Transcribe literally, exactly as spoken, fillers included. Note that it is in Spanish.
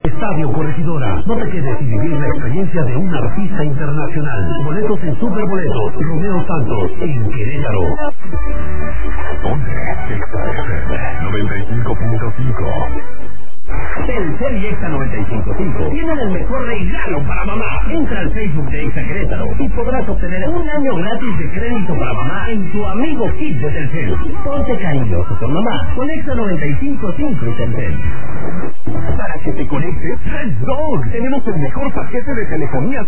Estadio Corregidora, no te quedes sin vivir la experiencia de un artista internacional. Boletos en Superboletos, Romeo Santos, en Querétaro. ¿Dónde? Exa F M noventa y cinco punto cinco. Telcel y Exa noventa y cinco punto cinco tienen el mejor regalo para mamá. Entra al Facebook de Exa Querétaro y podrás obtener un año gratis de crédito para mamá en tu amigo Kit de Telcel. Ponte cariñoso con mamá con Exa noventa y cinco punto cinco y Telcel. Para que te conectes, Red Dog. Tenemos el mejor paquete de telefonía